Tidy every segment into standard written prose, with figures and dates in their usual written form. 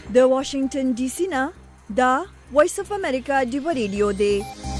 د واشنگټن ډي سي نه دا وایس اف امریکا دی ریډیو دی.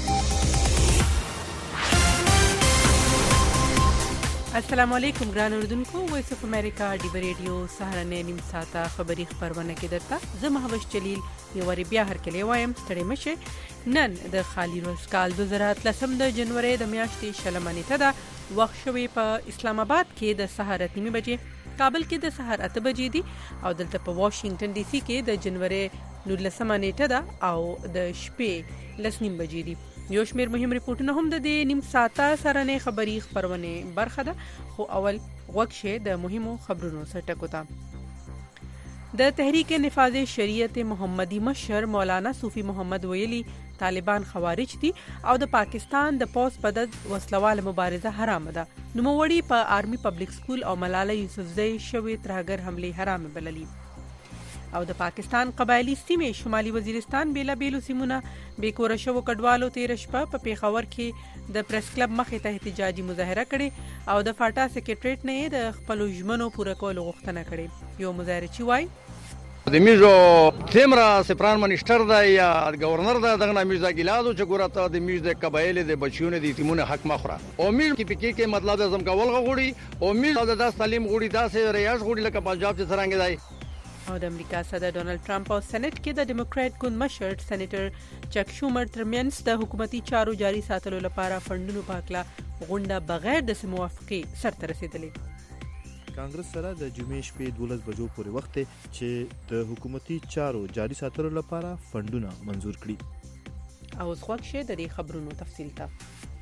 السلام علیکم ګران اوردونکو. وایس اف امریکا دی ریډیو سهارنه نیم ساعته خبری خبرونه کې درته زه مهوش جلیل یو ور بیا هر کله وایم ستړي مشه. نن د خالی روز کال 2013 د جنوري د میاشتې شلمه نیټه ده. وخت شوی په اسلام آباد کې د سحر 8 بجې، کابل کې د سحر 8 بجې دي او دلته په واشنگټن ډي سي کې د جنوري 19 نیټه ده او د شپې 10 بجې دي. یو شمیر مهم ریپورتونه هم د دې نیم ساعته سره خبري خبرونه برخه ده، خو اول وګشه د مهمو خبرونو سره ټکو ته. د تحریک نفاذ شریعت محمدی مشر مولانا صوفی محمد ویلی طالبان خوارج دي او د پاکستان د پوس پدد وسلوال مبارزه حرام ده. نوموړي په آرمی پبلک سکول او ملاله یوسفزئی شوی ترهګر حمله حرام بللي. او د پاکستان قبایلی سیمې شمالي وزیرستان بیلا بیلو سیمونه بیکوره شو کډوالو تیر شپه په پیښور کې د پریس کلب مخې ته احتجاجي مظاهره کړې او د فاټا سیکریټریټ نه د خپل ژمنو پوره کولو غوښتنه کړې. یو مظاهرچی وای د میجو تیمرا سپران منیسټر دا یا گورنر دا دغه میرزا ګیلادو چې ګورته د میج د قبایل د بچیونه د یتیمونه حق مخره او میج کې پکې کې مطلب اعظم کول غوړي او میج د داس تعلیم غوړي داسې ریاض غوړي لکه پنجاب چې څنګه دی. او د امریکا صدر ډونالد ټرمپ او سېنات کې د ډیموکرات ګوند مشر سېنیټر چک شومر ترمنځ د حکومتي چارو جاري ساتلو لپاره فندونو پاکلا غونډه بغیر د موافقې سره رسیدلې. کانګرس سره د جمعې شپې 12 بجو پورې وخت چې د حکومتي چارو جاري ساتلو لپاره فندونه منزور کړي. او ځوښه د دې خبرونو تفصیل ته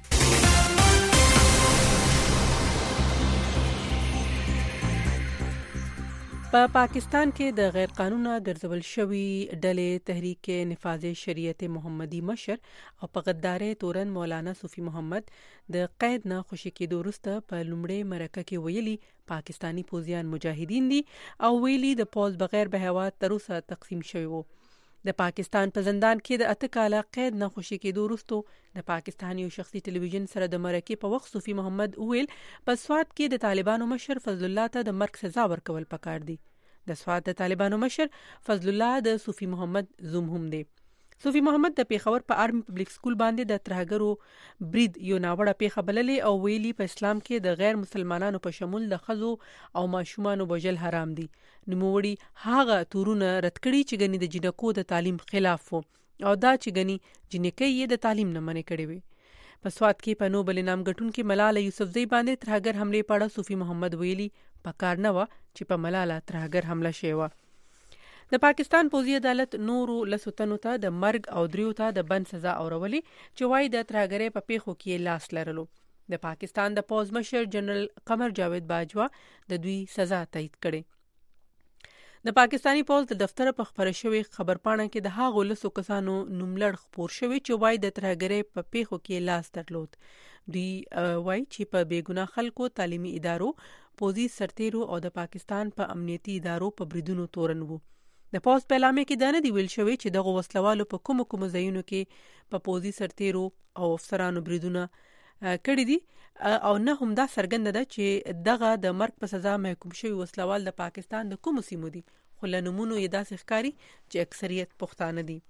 په پاکستان کې د غیر قانوني ګرځول شوی ډلې تحریک نفاذ شریعت محمدی مشر او په غدارې تورن مولانا صوفی محمد د قید نه خوشی کېدو وروسته په لومړی مرکه کې ویلي پاکستانی پوځیان مجاهدین دي او ویلي د پوز بغیر به هوا تر اوسه تقسیم شوی وو. د پاکستان په زندان کې د 8 کاله قید نه خوشی کېدو وروسته د پاکستان یو شخصي ټلویزیون سره د مرکه په وخت صوفی محمد ویل په سواد کې د طالبانو مشر فضل الله ته د مرګ سزا ورکول پکار دي. د سواد د طالبانو مشر فضل الله د صوفی محمد زوم هم دی. صوفی محمد د پیښور په آرمی پبلک سکول باندې د ترهګرو برید یو ناوړه پیښه بللې او ویلي په اسلام کې د غیر مسلمانانو په شمول د خزو او ماشومانو بوجل حرام دي. نوموړي هغه تورونه رد کړي چې غني د جنکو د تعلیم خلاف وو او دا چې غني جنکې یې د تعلیم نه منې کړي وي. په سواد کې په نوبل انعام ګټونکو ملاله یوسفزئی باندې ترهګر حمله پاړه صوفی محمد ویلي پکار نه و چې په ملاله ترهګر حمله شوی و. د پاکستان پوځي عدالت نورو لسوتنو ته د مرګ او دریو ته د بند سزا اورولي چې وايي د ترهګرۍ په پیښو کې لاس لرلو. د پاکستان د پوز مشر جنرال قمر جاوید باجوا د دوی سزا تایید کړي. د پاکستانی پوز د دفتر په خبره شوی خبرپاڼه کې د هغو لسو کسانو نوملړ خبر شوی چې وايي د ترهګرۍ په پیښو کې لاس درلود. دوی وايي چې په بیګناه خلکو تعلیمي ادارو، پوځي سرتیرو او د پاکستان په امنیتي ادارو په بریدونو تورن وو. د پوز په اعلامیه کې دا نه دی ویل شوی چې دغه وسلوالو په کوم ځایونو کې په پوځي سرتیرو او افسرانو بریدونه کړی دي او نه هم دا څرګنده ده چې دغه د مرګ په سزا محکوم شوی وسلوال د پاکستان د کوم سیمو دي، خو له نومونو یې داسې ښکاري چې اکثریت پښتانه دي.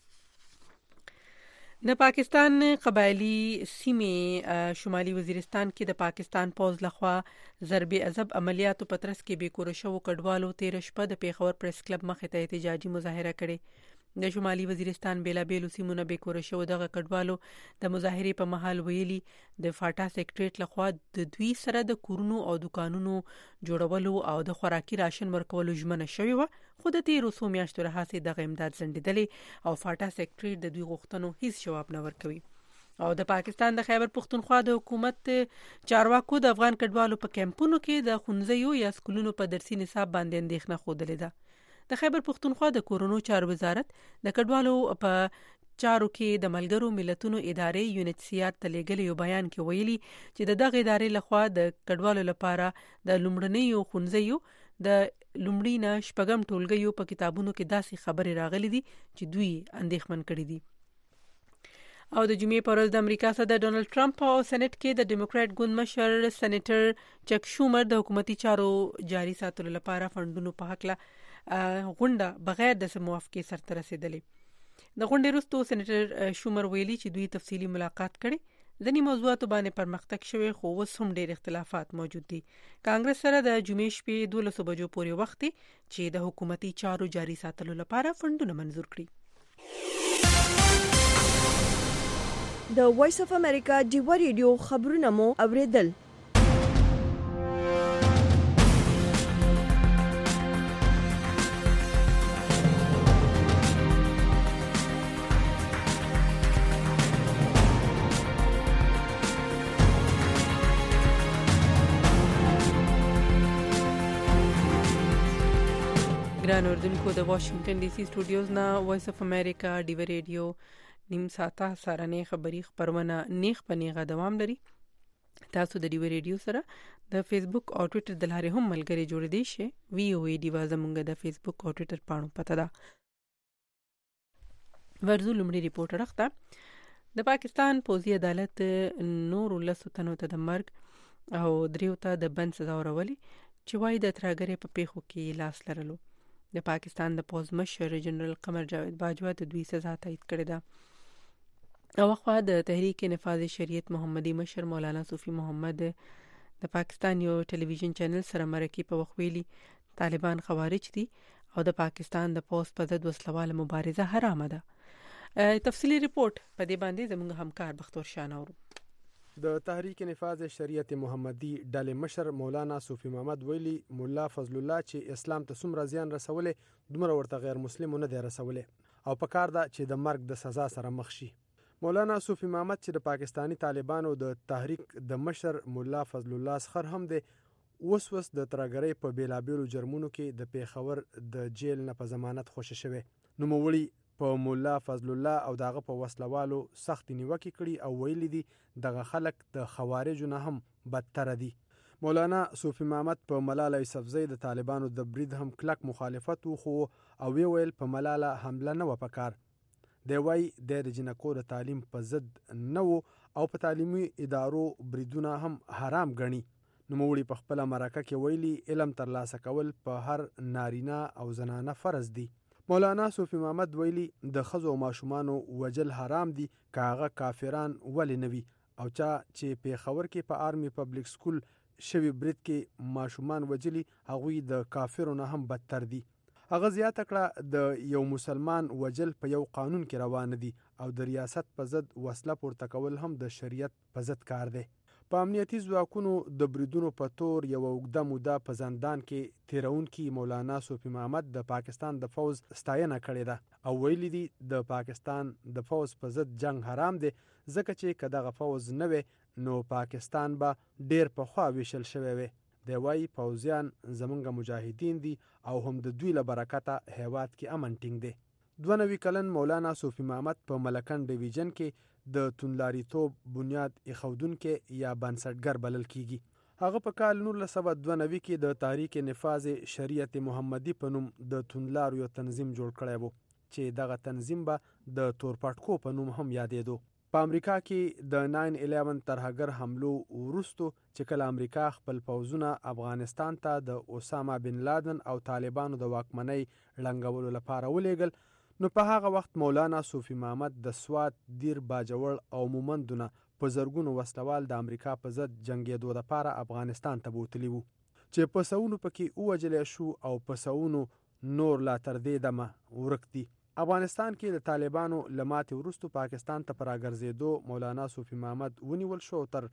د پاکستان قبایلی سیمې شمالي وزیرستان کې د پاکستان پوز لخوا ضرب عذاب عملیاتو په ترڅ کې بیکوره شو کډوالو تیر شپه د پیښور پریس کلب مخې ته احتجاجي مظاهره کړې. د شمالي وزیرستان بیلا بیلو سیمونه بیکوره شو دغه کډوالو د مظاهرې په محل ویلي د فاټا سیکریټریټ لخوا د دوی سره د کورونو او دکانونو جوړولو او د خوراکي راشن ورکولو ژمنه شوې وه، خو د تیرو څو میاشتو راهیسې دغه امداد ځنډېدلې او فاټا سیکریټریټ د دوی غوښتنو هیڅ جواب نه ورکوي. او د پاکستان د خیبر پختونخوا د حکومت چارواکو د افغان کډوالو په کیمپونو کې د ښوونځیو یا سکولونو په درسي نصاب باندې اندېښنه ښودلې ده. د خیبر پختونخوا د کورونو چارو وزارت د کډوالو په چارو کې د ملګرو ملتونو ادارې UNHCR ته لېږلي یو بیان کې ویلي چې دغه ادارې لخوا د کډوالو لپاره د لومړنیو ښوونځیو د لومړي نه شپږم ټولګیو په کتابونو کې داسې خبرې راغلي دي چې دوی اندېښمن کړي دي. او د جمعې پر ورځ د امریکا صدر ډونالد ټرمپ او سېنات کې د ډیموکرات ګوند مشر سېنیټر چک شومر د حکومتي چارو جاري ساتلو لپاره فندونو په حق غونډه بغیر د موافقې سره رسیدلې. د غونډې وروسته سېنیټر شومر ویلي چې دوی تفصیلی ملاقات کړي. ځینې موضوعاتو باندې پرمختګ شوی خو اوس هم ډېر اختلافات موجود دي. کانګرس سره د جمعې شپې 12 بجو پورې وخت چې د حکومتي چارو جاري ساتلو لپاره فندونه منظور کړي. د وایس اف امریکا ډیوا ریډیو خبرونه مو اوریدل. ګران اوردونکو د واشنگټن ډي سي سټوډیوز نه وایس اف امریکا ډیوا ریډیو نیم ساعته سارنې خبری خبرونه نیغ په نیغه دوام لري. تاسو د ډیوا ریډیو سره د فیسبوک او ټوئیټر د لارې هم ملګری جوړ دی شي. وی او ای ډیوا زمونږ د فیسبوک او ټوئیټر پاڼو پته ده. ورزو لومړی ریپورټ راخته. د پاکستان پوځي عدالت نور 19 تنو ته د مرګ او دریو ته د بند سزا ورولې چې وايي د ترهګرۍ په پیښو کې لاس لرلو. د پاکستان د پوز مشر جنرال قمر جاوید باجوا د دوی سزا تایید کړې ده. او خو د تحریک نفاذ شریعت محمدي مشر مولانا صوفي محمد د پاکستان یو ټلویزیون چینل سره مرکه په وخویلی طالبان خوارج دي او د پاکستان د پوز په ضد وسلواله مبارزه حرامه ده. تفصیلی ریپورت په دې باندې زموږ همکار بختور شاناورو. د تحریک نفاذ شریعت محمدي ډلې مشر مولانا صوفي محمد ویلي مولا فضل الله چې اسلام ته څومره زیان رسولې دومره ورته غیر مسلمونه دی رسولې او په کار ده چې د مرګ د سزا سره مخ شي. مولانا صوفي محمد چې د پاکستانی طالبانو د تحریک د مشر مولا فضل الله سخر هم دی اوس د ترهګرۍ په بیلابیلو جرمونو کې د پیښور د جیل نه په ضمانت خوشی شوی. نوموړي په مولا فضل الله او دغه په وسلوالو سخت نیوکه کړي او ویلي دي دغه خلک د خوارجو نه هم بدتر دي. مولانا صوفي محمد په ملاله یوسفزۍ د طالبانو د برید هم کلک مخالفت وکړو او ویل په ملاله حمله نه و پکار. دی وايي د جنکو د تعلیم په ضد نه او په تعلیمي ادارو بریدونه هم حرام ګڼي. نوموړي په خپل مرکه کې ویلي علم ترلاسه کول په هر نارینه او زنانه فرض دي. مولانا صوفي محمد ویلي د ښځو او ماشومانو وجل حرام دي که هغه کافران ولې نه وي او چا چې پیښور کې په آرمي پبلک سکول شوي برید کې ماشومان وجلي هغوی د کافرو نه هم بدتر دي. هغه زیاته کړه د یو مسلمان وجل په یو قانون کې روان دي او د ریاست په ضد وسله پورته کول هم د شریعت په ضد کار دی. په امنیتي ځواکونو د بریدونو په تور یو اوږده موده په زندان کې تیرونکي مولانا صوفي محمد د پاکستان د فوز ستاینه کړې ده او ویلي دي د پاکستان د فوز په ضد جنگ حرام دی ځکه چې که دغه فوز نه وي نو پاکستان به ډیر پخوا ویشل شوی وي. دی وايي پوځیان زمونږ مجاهدین دي او هم د دوی له برکته هیواد کې امن ټینګ دی. 92 کلن مولانا صوفي محمد په ملکن ډیویژن کې د تونلاریتوب بنیاد ایښودونکی یا بنسټګر بلل کیږي. هغه په کال 1992 کې د تحریک نفاذ شریعت محمدي په نوم د تونلارو یو تنظیم جوړ کړی و چې دغه تنظیم به د تورپټکو په نوم هم یادېدو. په امریکا کې د 9/11 ترهګر حملو وروستو چې کله امریکا خپل پوځونه افغانستان ته د اسامه بن لادن او طالبانو د واکمنۍ ړنګولو لپاره ولېږل نو په هغه وخت مولانا صوفي محمد د سوات دیر باجوړ او مومندونه په زرګونو وسلوال د امریکا په ضد جنگېدو لپاره افغانستان ته بوتلی وو چې په سونو پکې ووجلی شو او په سونو نور لا تر دې دمه ورک دي. افغانستان کې د طالبانو له ماتې وروستو پاکستان ته په راګرځېدو مولانا صوفي محمد ونیول شو تر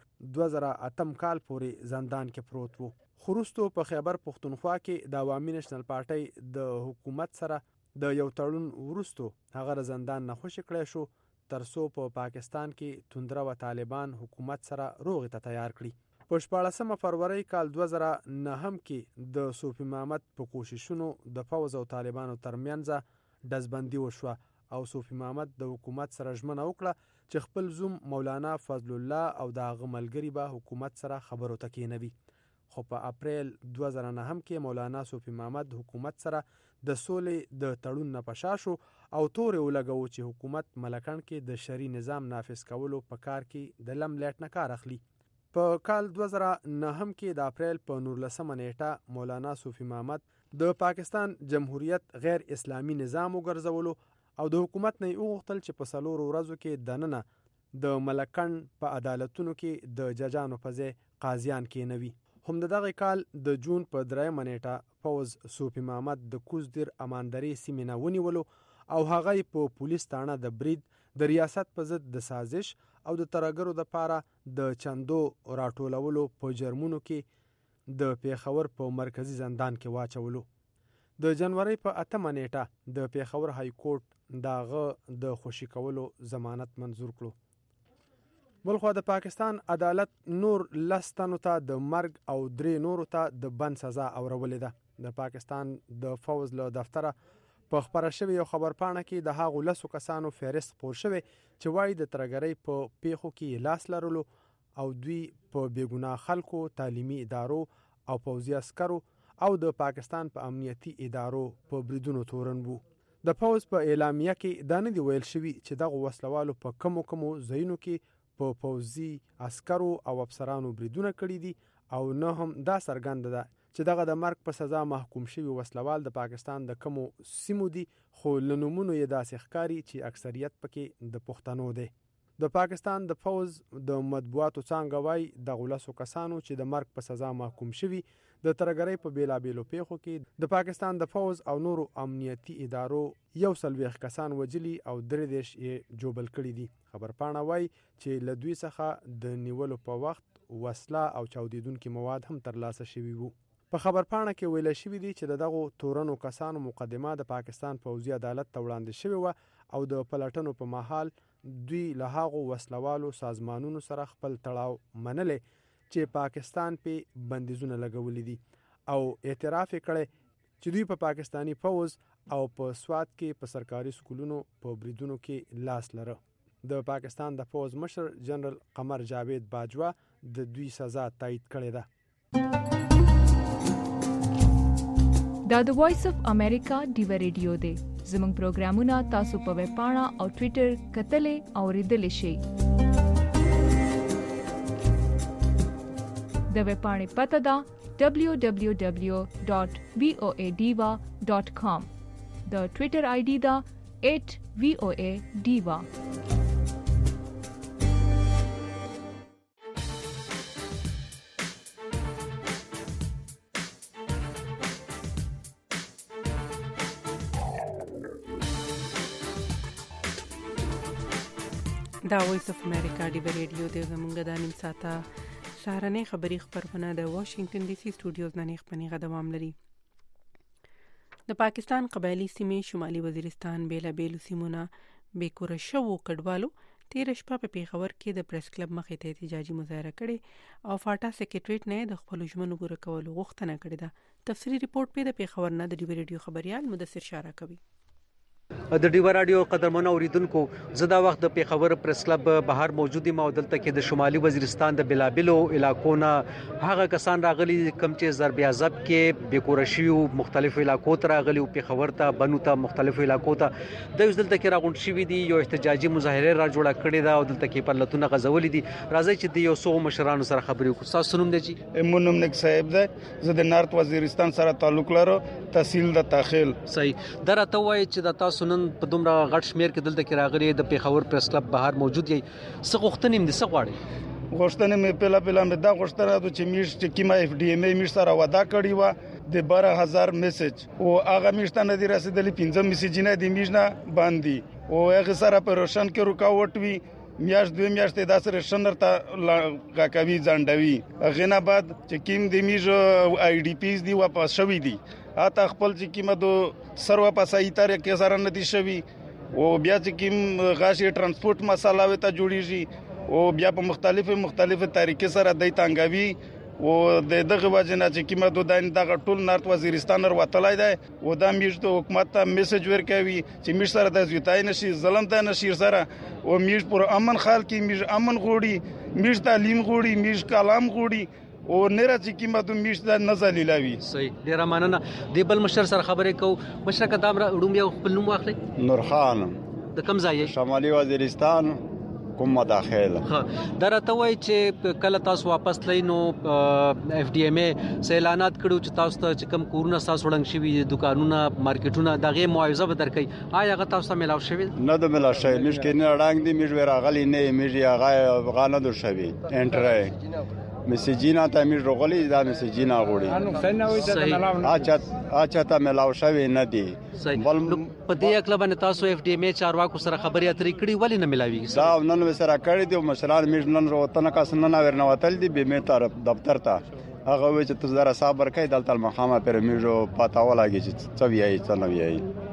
2008 کال پورې زندان کې پروت وو. خو وروستو په خیبر پښتونخوا کې د عوامي نېشنل پارټۍ د حکومت سره د یو تړون وروستو هغه زندان نه خوشي کړی شو ترڅو په پاکستان کې توندره و طالبان حکومت سره روغې ته تیار کړي. په 14 فروری کال 2009 کې د صوفي محمد په کوششونو د فوز او طالبانو ترمنځ دزبندي وشوه او صوفی محمد د حکومت سره ژمنه وکړه چې خپل زوم مولانا فضل الله او د هغه ملګري به حکومت سره خبرو ته کېنوي. خو په اپریل 2009 کې مولانا صوفی محمد حکومت سره د سولې د تړون نه پشا شو او تورې ولګوو چې حکومت ملکن کې د شرعي نظام نافذ کولو په کار کې د لم لیټ نه کار اخلي. په کال 2009 کې د اپریل په 19 نیټه مولانا صوفي محمد د پاکستان جمهوریت غیر اسلامي نظام وګرځولو او د حکومت نه وغوښتل چې په 4 ورځو کې دننه د ملکند په عدالتونو کې د ججانو په ځای قاضیان کېنوي. هم د دغه کال د جون په 3 نیټه پوز صوفي محمد د کوزدیر اماندري سیمې نه ونیولو او هغه په پولیس تانه د برید د ریاست په ضد د سازش او د ترګرو د پاره د چندو راټولولو په جرمونو کې د پیښور په مرکزی زندان کې واچولو. د جنوري په 8 نیټه د پیښور های کورټ داغه د خوشی کولو ضمانت منظور کړو. بلخو د پاکستان عدالت نور لستانو ته د مرګ او 3 نورو ته د بند سزا اورولې ده. د پاکستان د فوز له دفتره په خبره شوی یو خبرپاڼه کې د هغو 10 کسانو فهرست خپور شوی چې وایي د ترګرۍ په پیښو کې لاس لرلو او دوی په بیګناه خلکو، تعلیمي ادارو او پوځي عسکرو او د پاکستان په امنیتي ادارو په بریدونو تورن وو. د فوز په اعلامیه کې دا نه دی ویل شوی چې دغه وسلوالو په کومو ځایونو کې په پوځي عسکرو او افسرانو بریدونه کړي دي او نه هم دا څرګنده ده چې دغه د مرګ په سزا محکوم شوی وسلوال د پاکستان د کومو سیمو دي، خو له نومونو یې داسې ښکاري چې اکثریت پکې د پښتنو دی. د پاکستان د فوز د مطبوعاتو څانګه وایي دغه 10 کسانو چې د مرګ په سزا محکوم شوي د ترګرۍ په بیلابیلو پیښو کې د پاکستان د فوز او نورو امنیتي ادارو 140 کسان وجلي او 33 یې جوبل کړي دي. خبرپاڼه وایي چې له دوی څخه د نیولو په وخت وسله او چاودیدونکي مواد هم ترلاسه شوي وو. په خبرپاڼه کې ویل شوي دي چې دغه تورنو کسانو مقدمه د پاکستان پوځي عدالت ته وړاندې شوې وه او د پلټنو په مهال دوی له هغو وسلوالو سازمانونو سره خپل تړاو منلې چې پاکستان په بندیزونه لګولې دي او اعتراف کړي چې دوی په پاکستانی فوز او په سوات کې په سرکاري سکولونو په بریدونو کې لاس لره. د پاکستان د فوز مشر جنرال قمر جاوید باجوا د دوی سزا تایید کړې ده. دا د وایس اف امریکا ډیو ریډیو دی. زموږ پروګرامونه تاسو په ویب پاڼه او ټوئیټر کتلې او ریډلې شئ. د ویب پاڼې پته ده www.voadiva.com. د ټوئیټر آی ډي ده @voadiva. دا وایس اف امریکا ډیو ریډیو د زمونږ د نیم ساعته سهارنۍ خبري خبرونه د واشنگټن ډي سي سټوډیوز نه خبرونه دوام لري. د پاکستان قبایلی سیمې شمالي وزیرستان بیلابیلو سیمونه بیکوره شوو کډوالو تیر شپه په پیښور کې د پریس کلب مخې ته احتجاجي مظاهره کړې او فاټا سیکریټریټ نه د خپل ژمنو پوره کولو غوښتنه کړې ده. تفصیلی ریپورت په د پیښور نه د ډیو ریډیو خبريال مدثر شارع کوي. د ډیو رادیو قدرمنو اوریدونکو زدا وخت د پیښور پریس کلب بهر موجودي مودلته کې د شمالي وزیرستان د بلابلو علاقو نه هغه کسان راغلي کم چې ضرب عذاب کې بیکورشیو مختلفو علاقو ته راغلي او پیښور ته بنو ته مختلفو علاقو ته د دلته کې راغونډ شوی دي یو احتجاجي مظاهره را جوړه کړې ده او دلته کې پرلتونه غزولې دي. راځي چې د یو څو مشرانو سره خبرې وکړو. تاسو نوم دی؟ امونم نک صاحب ده. زه د نارت وزیرستان سره تعلق لرم، تحصیل د تاخیل. صحیح درته وایي چې د تاسو نن په دومره غټ شمیر کې دلته کې راغلي د پیښور پریس کلب بهر موجود یي څه غوښتنې مې څه غواړي؟ غوښتنې مې پهلا مې دا غوښتنه ده چې میش چې کیما اف ډي ام ای میش سره وعده کړی و د 12000 میسج او هغه میشتنه دی رسیدلی 15 میسج نه دی میشنه باندې او هغه سره په روشن کې رکاوټ وی میاش دوی میاشتې د سره شنر ته غاکوي ځانډوي. غنه بعد چې کیم د میج آی ډی پیز دی واپس شوی دی اته خپل چې کیمه دو سرو پاسای تر کې سره ندي شوی او بیا چې کیم غاشي ترانسپورت مساله وته جوړیږي او بیا په مختلفه طریقې سره د تانګوي او دغه وجنه چې کیمه دو دغه ټول نارت وزیرستان ورتلای دی او د میج د حکومت ته میسج ورکوي چې میج سره د زیاتای نشي ظلم ته نشي سره او میج پر امن خال کې میج امن غوړي میج تعلیم غوړي میج کلام غوړي او نره چې کیمه د میش د نزلی لاوي. صحیح ډیر مننه. د بل مشر سره خبرې کو. مشر کدام وړوم یو خپل نوم واخلي. نور خان د کوم ځای؟ شمالي وزیرستان کوم مداخله درته وای چې کله تاسو واپس لینو اف ډي ام ای اعلانات کړو چې تاسو ته کم کورونه تاسو وړاندې شوی دکانونه مارکیټونه دغه معاوضه به درکې آیا هغه تاسو ملاو شوی نه د ملاو شوی مشکې نه رانګ دي میږ ورغلی نه میږ هغه غانه در شوی انټر مسجینا ته میږ رغلی دا مسجینا غوړي اچھا ته ملاو شوی نه دي بل په دې اکل باندې تاسو اف ډي ام ای چارواکو سره خبرې اترې کړې ولې نه ملاويږي دا نن سره کړې دي مشران میږ نن وروتنه کس نه ورنوتل دي به مې طرف دفتر ته هغه وی چې تاسو زره صبر کوي دلته مخامه پر میږ پتا ولاږي چې څه ویایي څه نه ویایي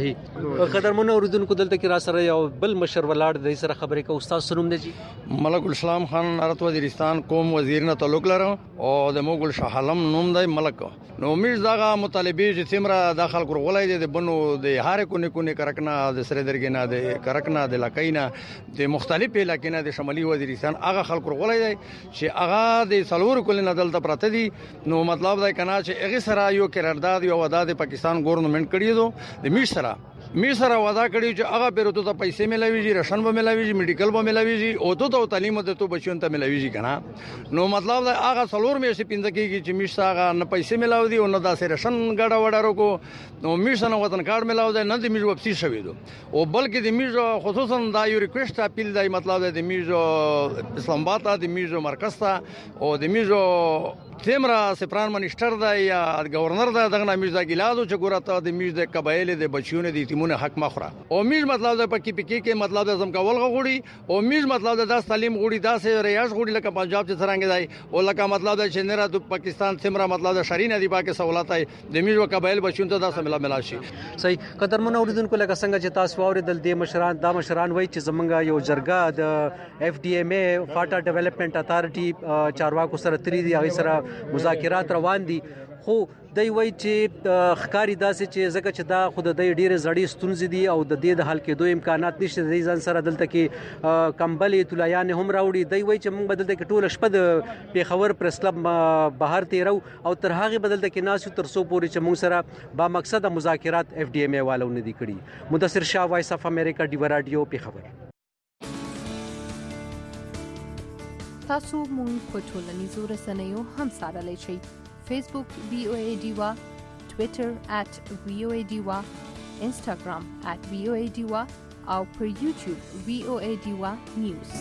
صحیح قدرمنو اوریدونکو دلته کې را سره یو بل مشر ولاړ د سره خبرې کو استاد سنوم دی ملک الاسلام خان ارت وزیرستان قوم وزیر نه تعلق لرم او د موغل شاه عالم نوم دی ملک نو میږ دغه مطالبه چې سیمرا داخل کولای دي د بنو د هر کو نه کرکنا د سره درګنا د کرکنا د لکینا د مختلف علاقې د شمالي وزیرستان هغه خلک کولای دي چې هغه د سلور کول نه دلته پراته دي نو مطلب دا کنا چې هغه سره یو قرارداد یو وعده د پاکستان ګورنمنت کړی دو د میسره وعده کړی چې هغه پیرو ته پیسې ملاويږي راشن به ملاويږي میډیکل به ملاويږي او ته تعلیم ته بچون ته ملاويږي کنه نو مطلب دا هغه سلور مې شي پینځه کېږي چې میسه هغه نه پیسې ملاو دي او نه داسې راشن غاډه وډارو کو نو میسه نه وطن کارت ملاو دی نه د میژ وبسي شوی دو او بلکې د میژ خصوصا دا یو ریکوست اپیل دی مطلب د میژ اسلام آباد د میژ مرکز ته او د میژ تیمرا سپران منیسټر دا یا گورنر دا دغه میژ دا ګلادو چې ګورته د میژ د قبایل د بچیونه د یتیمونه حق مخره او میژ مطلب د پکی پکی کې مطلب د زمکول غوړي او میژ مطلب د تعلیم غوړي داسې ریاض غوړي لکه پنجاب چې څنګه دی او لکه مطلب د چنرا د پاکستان تیمرا مطلب د شرین دی پاکه سہولت د میژ قبایل بچیونه ته داسې ملا شي صحیح قدرمنو اوریدونکو لکه څنګه چې تاسو اوریدل د مشران وای چې زمونږ یو جرګه د اف ډي ام ای فاټا ډیولپمنٹ اتھارټي چارواکو سره تری دی هغه سره مذاکرات روان دي خو دوی وایي چې ښکاری داسې چې ځکه چې دا خود د ډېرې زړې ستونزې دي او د دې د حل کېدو امکانات نشته د ځان سره دلته کې کمبلې طلایان هم راوړي دوی وایي چې موږ بدلته کې ټول شپه د پیښور پریس کلب بهر تیرو او تر هغه بدلته کې ناسو تر سو پورې چې موږ سره با مقصد مذاکرات اف ډي ام ای والو نه دي کړي مدثر شاه وایس اف امریکا ډیو رادیو پیښور تاسو مونږ په ټولنیزو رسنیو هم سره لشي فیسبوک VOA ډیوا ټوئیټر @VOA ډیوا انستګرام @VOA ډیوا او پر یوټیوب VOA ډیوا نیوز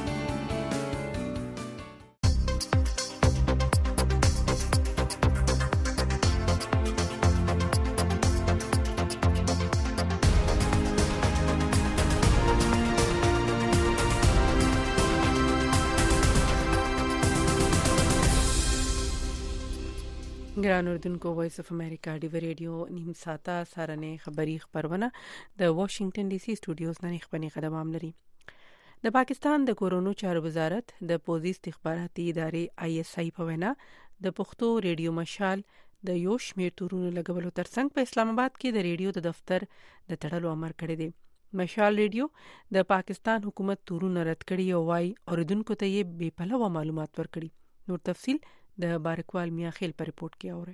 ګران اوردونکو وایس اف امریکا ډیو ریډیو نیم ساته سارنه خبری خبرونه د واشنگټن ډي سي سټوډیوز نه خبري خدمات لري د پاکستان د کورونو چارو وزارت د پولیس استخباراتي ادارې ISI په وینا د پښتو ریډیو مشال د یو شمېر تورونو لګولو ترڅنګ په اسلام آباد کې د ریډیو د دفتر د تړلو امر کړی دی مشال ریډیو د پاکستان حکومت تورونه رد کړي او وايي اوریدونکو ته یې بے پلوه معلومات ورکړي نور تفصيل د بارکوال میاخیل پر رپورت کې اوري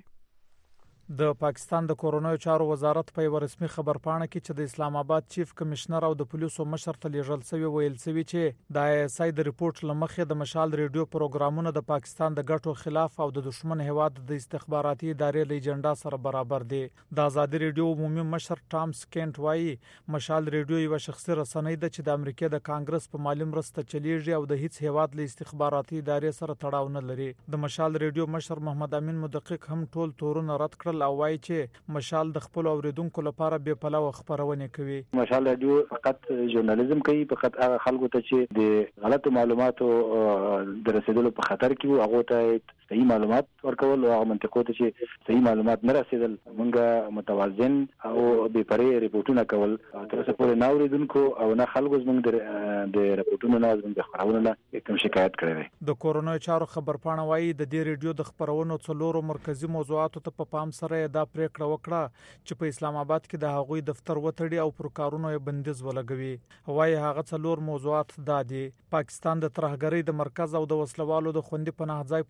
د پاکستان د کورونو چارو وزارت په یو رسمي خبرپاڼه کې چې د اسلام آباد چیف کمشنر او د پولیسو مشر ته لیږل شوی ویل شوی چې د ISI د ریپورت لمخې د مشال ریډیو پروګرامونه د پاکستان د ګټو خلاف او د دشمن هواد د استخباراتي ادارې له ایجنډا سره برابر دي د آزادي ریډیو عمومي مشر ټام سکینټ وایي مشال ریډیو یو شخصي رسنۍ ده چې د امریکا د کانګرس په مالی مرسته چلیږي او د هیڅ هواد له استخباراتي ادارې سره تړاو نه لري د مشال ریډیو مشر محمد امین مدقق هم ټول تورونه رد کړل او وایي چې مشال د خپل اوریدونکو لپاره بے پلوه خبرونه کوي مشال رادیو فقط ژورنالیزم کوي فقط هغه خلکو ته چې د غلطو معلوماتو د رسیدلو په خطر کې وو هغه ته صحیح معلومات ورکول او هغه منطقو ته چې صحیح معلومات نه رسیدل مونږه متوازن او بے پرې ریپورتونه کول تر څو پورې نه اوریدونکو او نه خلکو زموږ د ریپورتونو نه زموږ خبرونه نه کوم شکایت کړي د کورونو چارو خبرپاڼه وایي د دې ریډیو د خبرونو څلورو مرکزی موضوعاتو ته په پام سره دا پریکړه وکړه چې په اسلام آباد کې د هغوی دفتر وټړي او پر کارونو یې بندیز ولګوي وایي هغه څلور موضوعات دادي پاکستان د ترهګرۍ د مرکز او د وسلوالو د خوندې پناه ځای په توګه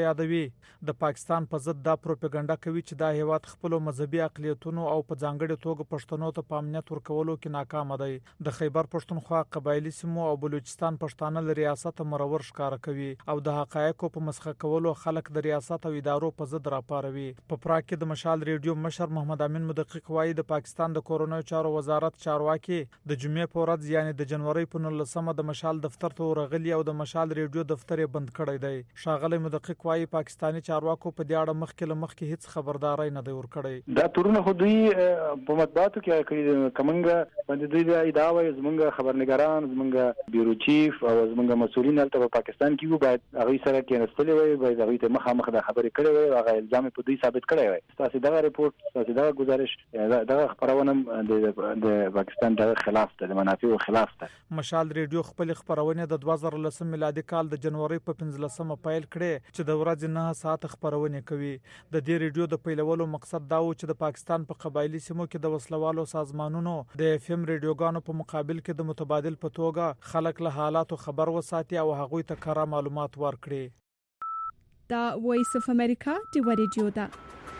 یادوي. د پاکستان په ضد دا پروپاګاندا کوي چې دا هیواد خپل مذهبي اقلیتونو او په ځانګړي توګه پښتنو ته په امنیت ورکولو کې ناکام دی. د خیبر پښتونخوا قبایلی سیمو او بلوچستان پښتانه له ریاست مرور ښکار کوي او د حقایقو په مسخه کولو خلک د ریاست او ادارو په ضد راپاروي. په پراګ کې د مشال ریډیو مشر محمد امین مدقق وایي د پاکستان د کورونو چارو وزارت چارواکي د جمعې په ورځ یعنی د جنوري په 19مه د مشال دفتر ته ورغلي او د مشال ریډیو دفتر یې بند کړی دی. ښاغلی مدقق وایي پاکستاني چارواکو په دې اړه مخکې هیڅ خبرداري نه دی ورکړی. دا تورونه خو دوی په مطبوعاتو کې کړي کومنګ باندې دوی دا ادعا وایي زمونږ خبرنګاران زمونږ بیورو چیف او زمونږ مسؤلین هلته په پاکستان کې وو باید هغه سره کېنستلې وي باید هغه ته مخامخ د خبرې کړې وي هغه الزام په دوی ثابت کړی وي. تاسو دا ریپورت تاسو دا گزارش دا خبرونه د پاکستان د خلاف ته د منافعو خلاف ته. مشال ریډیو خپل خبرونه د 2010 میلادي کال د جنوري په 15مه پیل کړې چې د ورځې 9 ساعت خبرونه کوي. د دې ریډیو د پیلولو مقصد دا و چې د پاکستان په قبایلی سیمو کې د وسلوالو سازمانونو د FM ریډیوګانو په مقابل کې د متبادل په توګه خلک له حالاتو خبر وساتي او هغوی ته کره معلومات ورکړي. دا وایس اف امریکا دی ریډیو دا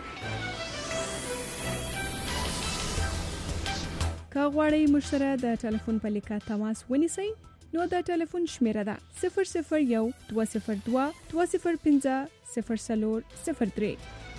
که غواړئ مشره د ټلیفون په لیکه تماس ونیسئ نو د ټلیفون شمیره ده 001 202 205 0003.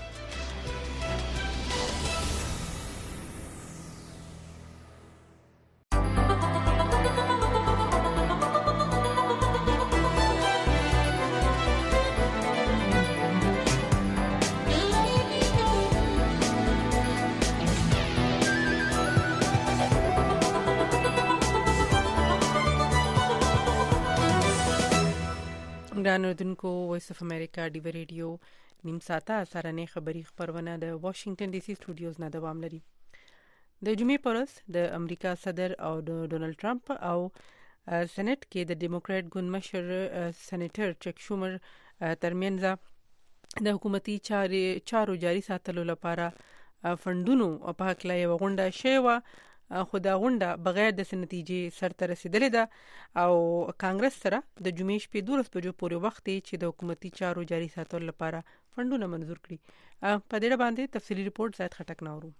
ګران اوردونکو وایس اف امریکا دی ریډیو نیم ساعته سرانه خبری خبرونه د واشنگټن ډي سي سټوډیوز نه دوام لري. د جمعې پر ورځ د امریکا صدر او د ډونالد ټرمپ او سېنات کې د ډیموکرات ګوند مشر سېنیټر چک شومر ترمنځ د حکومتي چارو جاري ساتلو لپاره فندونو په حق لا یو غونډه شوه خو دا غونډه بغیر د نتیجې سرته رسیدلې ده او کانګرس سره د جمعې شپې 12 بجو پورې وخت چې د حکومتي چارو جاري ساتلو لپاره فندونه منظور کړي. په دې باندې تفصیلی ریپورت زیات خټک نورو.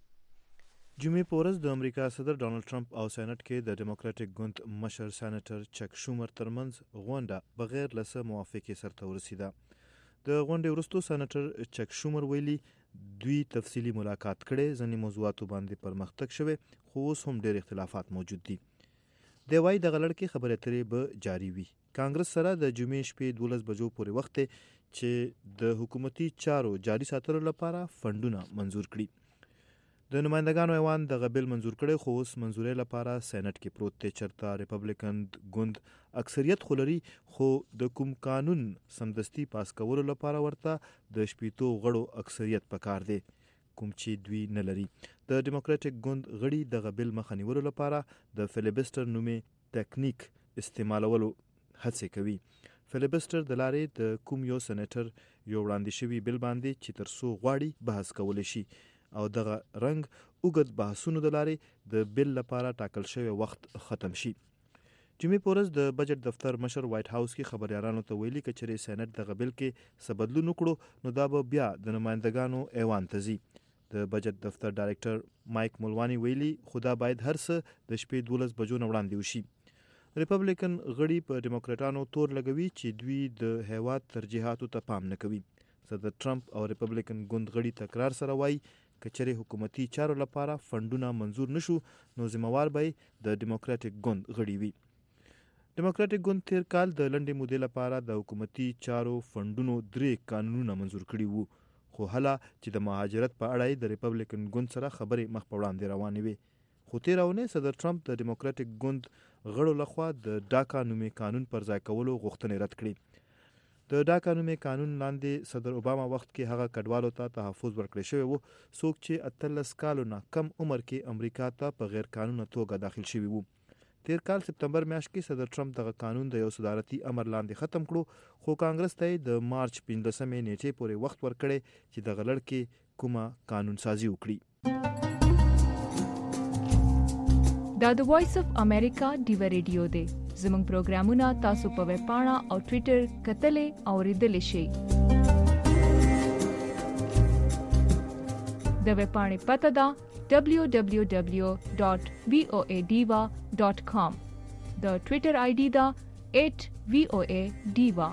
جمعې په ورځ د امریکا صدر ډونالد ټرمپ او سېنات کې د ډیموکراټک ګوند مشر سېنیټر چک شومر ترمنځ غونډه بغیر له موافقې سرته ورسیده. د غونډې وروسته سېنیټر چک شومر ویلي دوی تفصیلی ملاقات کړي ځینې موضوعاتو باندې پرمختګ شوی خو اوس هم ډېر اختلافات موجود دي. د وای د غلړ کې خبرې اترې به جاری وي. کانګرس سره د جمعې شپې 12 بجو پورې وخت چې د حکومتي چارو جاري ساتلو لپاره فندونه منظور کړي. د نمائندګانو ایوان د غبل منظور کړي خو اوس منظوري لپاره سېنات کې پروت دی چرته ریپبلیکن ګوند اکثریت خلري خو د کوم قانون سمدستي پاس کولو لپاره ورته د شپېتو غړو اکثریت پکار دی کوم چې دوی نه لري. د ډیموکراټک ګوند غړي د غبل مخه نیولو لپاره د فلیبسټر نومې ټیکنیک استعمالولو هڅه کوي. فلیبسټر د لارې د کوم یو سېنیټر یو وړاندې شوی بل باندې چې ترسو غواړي بحث کول شي او دغه رنګ اوږد بحثونو د لارې د بل لپاره ټاکل شوی وخت ختم شي. جمعې په ورځ د بجټ دفتر مشر وایټ هاوس کې خبريالانو ته ویلي چې چېرې سېنات دغه بل کې څه بدلون وکړو نو دا به بیا د نمائندګانو ایوان ته ځي. د بجټ دفتر ډایرکټر مایک مولوانی ویلي خدا باید هر څه د شپې 12 بجو نه وړاندې وشي. ریپبلیکن غړي په ډیموکراټانو تور لګوي چې دوی د هیواد ترجیحاتو ته پام نه کوي. صدر ټرمپ او ریپبلیکن ګوند غړي تکرار سره وایي کچره حکومتي چارو لپاره فندونه منظور نشو نو ذمہوار به د ډیموکراټک ګوند غړي وي. ډیموکراټک ګوند تیر کال د لنډې مودې لپاره د حکومتي چارو فندونو 3 قانونونه منظور کړي وو خو هله چې د مهاجرت په اړه د ریپبلیکن ګوند سره خبرې مخ په وړاندې روانې وي. خو تیراونه صدر ټرمپ د ډیموکراټک ګوند غړو لخوا د ډاکا نومې قانون پر ځای کولو غوښتنې رد کړې. د ډاکا نومې قانون لاندې صدر اوباما وخت کې هغه کډوالو ته تحفظ ورکړی شوی وو څوک چې 18 کالو نه کم عمر کې امریکا ته په غیر قانوني توګه داخل شوی وو. تیر کال سپتمبر میاشت کې صدر ټرمپ دغه قانون د یو صدارتي امر لاندې ختم کړو خو کانګرس ته د مارچ 15 نیټې پورې وخت ورکړی چې د غلړ کې کومه قانون سازي وکړي. دا د وایس اف امریکا دیو ریډیو دی. زموږ پروګرامونه تاسو په ویب پاڼه او ټوئیټر کتلې او لیدلې شئ. د ویبپاڼې پته ده www.voadiva.com. د ټوئیټر آی ډي ده @voadiva.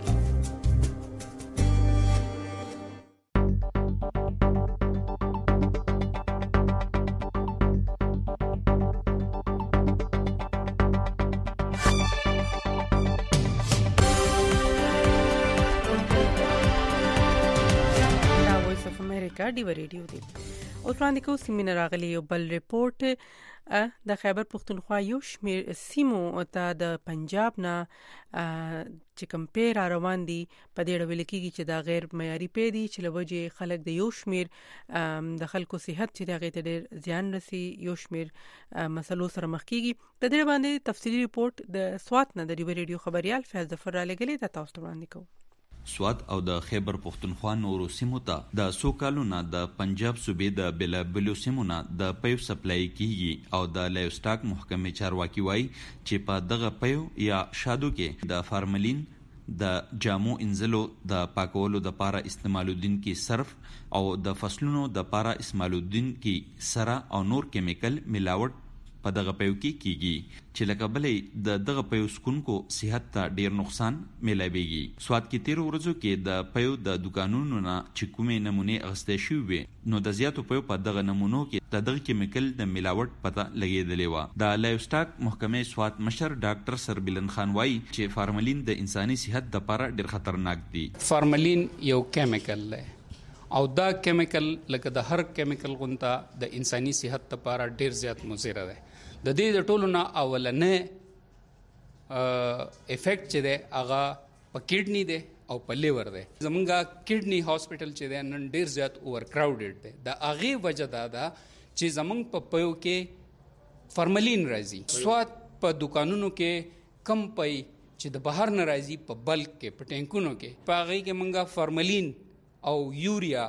ډیو ریډیو دی اوس وړاندې کوو سیمینه راغلی یو بل ریپورت د خیبر پختونخوا یو شمیر سیمو ته د پنجاب نه چې کمپیر روان دي په دې ډول کې چې دا غیر معیاري پیدي چې لوجه خلک د یو شمیر د خلکو صحت چې دغه ته ډیر زیان رسي یو شمیر مسلو سره مخ کیږي د دې باندې تفصیلی ریپورت د سوات نه د ډیو ریډیو خبريال فیض ظفر را لګلې د تاسو وړاندې کوو. سوات او د خیبر پختونخوا نورو سیمو ته د سو کالونو د پنجاب صوبې د بلابلو سیمونو د پیو سپلای کیږي او د لایوسټاک محکمې چارواکي وایي چې په دغه پیو یا شادو کې د فارملین د جامو انزلو د پاکولو د پاره استعمالودین کی صرف او د فصلونو د پاره استعمالودین کی سره او نور کیمیکل ملاوت په دغه پیو کې کیږي چې لکه بلې د دغه پیو سکونکو صحت ته ډیر نقصان ملاويږي. سواد کې 13 ورځو کې د پیو د دکانونو نه چې کومې نمونه اغستې شوې نو د زیاتو پیو په دغه نمونو کې د دغه کیمیکل د ملاوت پته لګېدلې و. د لایوسټاک محکمې سواد مشر ډاکټر سربلن خان وایي چې فارملین د انساني صحت لپاره ډیر خطرناک دی. فارملین یو کیمیکل دی او دا کیمیکل لکه د هر کیمیکل غونته د انساني صحت لپاره ډیر زیات مضر دی. د دې د ټولو نه اولنې افیکټ چې دی هغه په کډنی دی او په لیور دی. زمونږه کډنی هاسپټل چې دی نن ډیر زیات اوور کراودډ دی. د هغې وجه دا ده چې زمونږ په پیو کې فارملین راځي. سوات په دکانونو کې کم پي چې د بهر نه راځي په بلک کې په ټینکونو کې په هغې کې مونږه فارملین او یوریا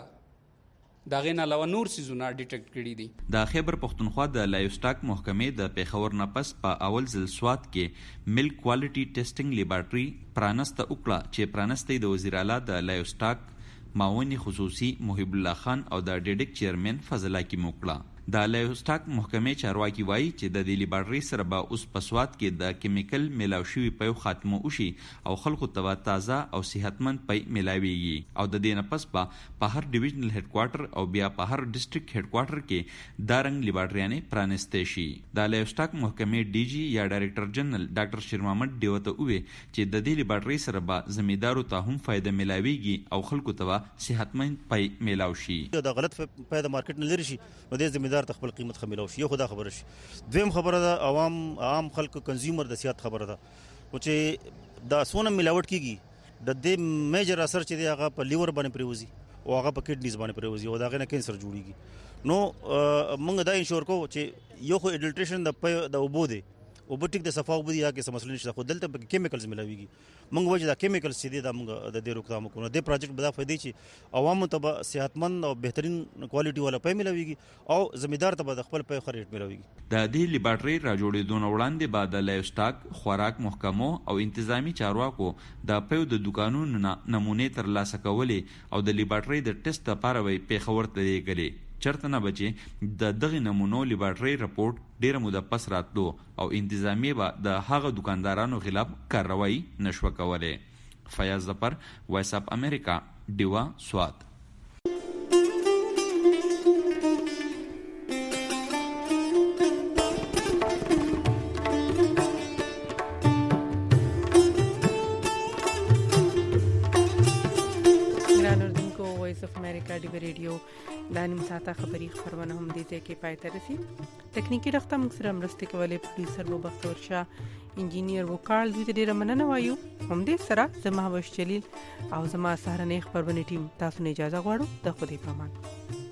داغه نه علاوه نور سيزونه ډیټیکټ کړي دي. د خیبر پختونخوا د لایوسټاک محکمې د پیښور نه پس په اول ځل سوات کې ملک کوالټي ټیسټینګ لیبارټري پرانسته وکړه چې پرانسته د وزیر اعلی د لایوسټاک معاون خصوصي محب الله خان او د ډیډک چیرمن فضل حکیم وکړه. د لایوسټاک محکمې چارواکي وایي چې د دې لیبارټري سره به اوس په سوات کې د کیمیکل ملاو شوی پیو خاتمه وشي او خلکو ته تازه او صحتمند پي ملاويږي او د دې نه پس په هر ډیویژنل هډ کوارټر او بیا په هر ډیسټریکټ هډ کوارټر کې دا رنګ لیبارټریانې پرانسته شي. د لایوسټاک محکمې ډي جی یا ډایریکټر جنرال ډاکټر شیر محمد دیوته وې چې د دې لیبارټري سره به زمیدارو ته هم فائدہ ملاويږي او خلکو ته صحتمند پي ملاو شي. دا غلط پیدا مارکیټ نه لري شي نو د زمیدار خپل قیمت خمیلو شي. یو خدا خبره شي. دویم خبره ده عام خلک کنزیومر د سیاست خبره ده چې دا سونه ملاوت کیږي د دې میجر اثر چې دی هغه په لیور باندې پریوزي او هغه په کډنیز باندې پریوزي او دا غنه کینسر جوړیږي. نو موږ دا انشور کو چې یو خو اډلټریشن د اوبو دی او بټیک د صفاو بده یا کې مسلې نشته خو دلته په کیمیکلز ملاويږي. موږ وجه دا کیمیکلز چې دا موږ د دې روکثام کوو. د پروجیکټ بدا فائدې چې عوامو ته صحتمند او بهترین کوالټي والا پي ملاويږي او زمیدار ته د خپل پي خرید ملاويږي. د دې لیبارټري را جوړېدون وړاندې بعد لایوسټاک خوراک محکمو او انتظامی چارواکو د پیو د دکانونو نمونه تر لاسه کولې او د لیبارټري د ټیسټ لپاره وي پیښور ته لېږلې. چرته نه بچي د دغه نمونو لیبارټري رپورټ ډیره موده پس راتلو او انتظامی به د هغه دکاندارانو خلاف کاروایی نشو کوله. فیاض ظفر وایس اپ امریکا دیوا سوات. ریډیو د نیم ساعته خبری خبرونه هم دي چې پای ته رسي. تکنیکی رخته موږ سره مرسته کولې پروډوسر وبختور شاه انجینیر وکال دوی ته ډیره مننه وایو. هم دې سره زما وش جلیل او زما سهرنې خبرونه ټیم تاسو نه اجازه غواړو. د خدای په امان.